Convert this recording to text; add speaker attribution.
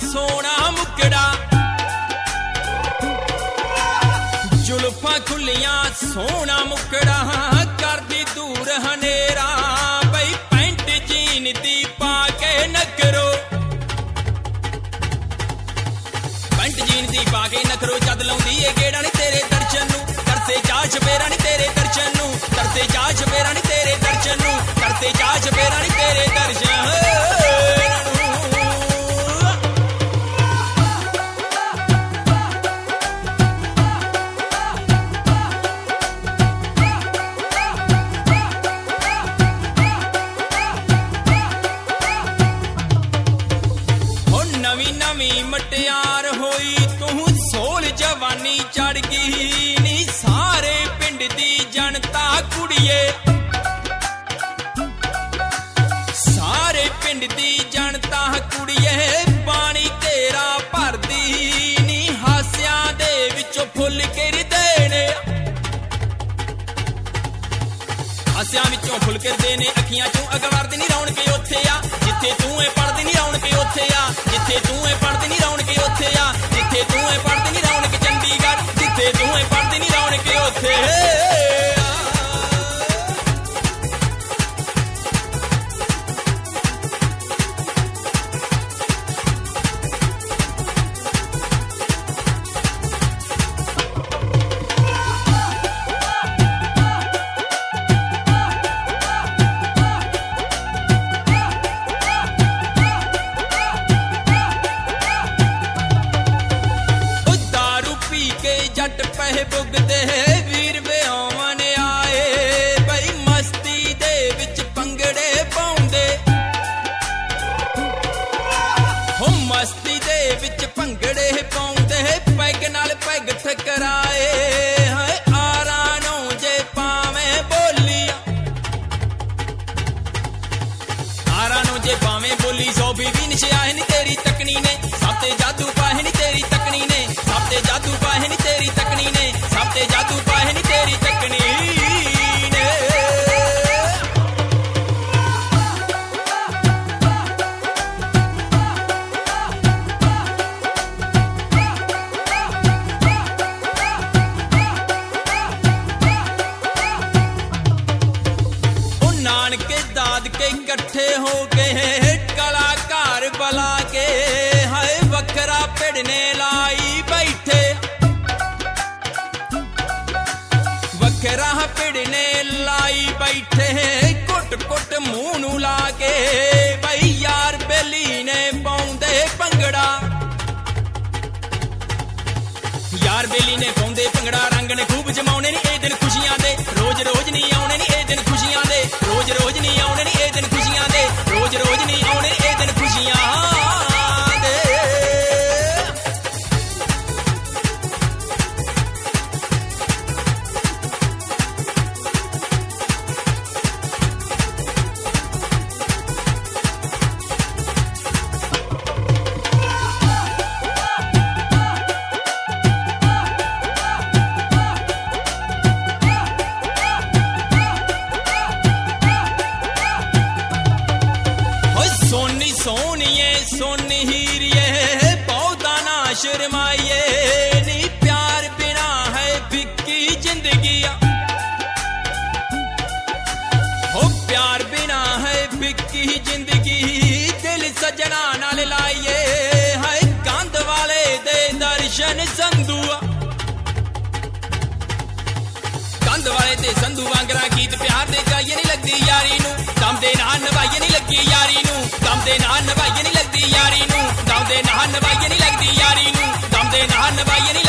Speaker 1: सोना मुकड़ा जुल्फां खुलियां सोना मुकड़ा कर दी दूर हनेरा बई पैंट जीन दी पा के नखरो पैंट जीन दी पा के नखरो जद लाउंदी ए गेड़ा नी तेरे दर्शन नू करते जा छपेरा नी तेरे दर्शन नू करते जा छपेरा नी तेरे दर्शन नू करते जा छपेरा नी तेरे दर्शन नवी नवी मटियार होई तू सोल जवानी चढ़ गई नी सारे पिंड दी जनता कुड़िए सारे पिंड दी जनता कुड़िए पानी तेरा भरदी नी हास्या दे विचों फुल कर देने हास्या विचों फुल कर देने अखियां चों अगवारदी नी रौनक उत्थे आ जिथे तू है पढ़दी नी रौनक उत्थे आ जिथे तू है पढ़दी नी रौनक उत्थे आ जिथे तू है पढ़दी नी रौनक चंडीगढ़ जिथे तू है पढ़दी नी रौनक उत्थे जट पह बुगदे वीर विआवन आए बई मस्ती दे विच पंगड़े पाउंदे हो मस्ती दे विच पंगड़े पाउंदे पैग नाल पैग ठकराए हाय आरा नौ जे पावें बोलिया आरा नौ जे पावें बोली सौ बीवी निशाए नी तेरी तकनी ने सब ते जादू पाए नी तेरी तकनी ने सब ते जादू पाए नी तेरी तकनी ने सब ते जादू पाए नी तेरी तकनी ने ओ नानके दाद के इकट्ठे हो गए कलाकार बला के हाय वखरा पिड़ने लाई बैठे वखरा पिड़ने लाई बैठे कुट कुट मुंह नू ला के बई यार बेली ने पाउंदे भंगड़ा यार बेली ने पाउंदे भंगड़ा रंग ने खूब जमाउने नी ए दिन खुशियां दे रोज रोज नहीं आउने नी ए दिन खुशियां दे रोज रोज नहीं आउने नी ए दिन खुशियां दे रोज रोज नहीं आउने नी ए दिन खुशियां सोनिए सोनी हीरिए पौधा ना शर्माइए नी प्यार बिना है फिक्की जिंदगी हो प्यार बिना है फिक्की जिंदगी दिल सजना नाल लाइए है कंध वाले दे दर्शन संधुआ कंध वाले दे संधु वांगरा गीत प्यार दे गाइए नहीं लगदी यारी नू दम दे नाल नवाइए नहीं लगी यारी नू दम दे नाल नवाइए नहीं लगदी यारी नू दम दे नाल नवाइए नहीं लगदी यारी नू दम दे नाल नवाइए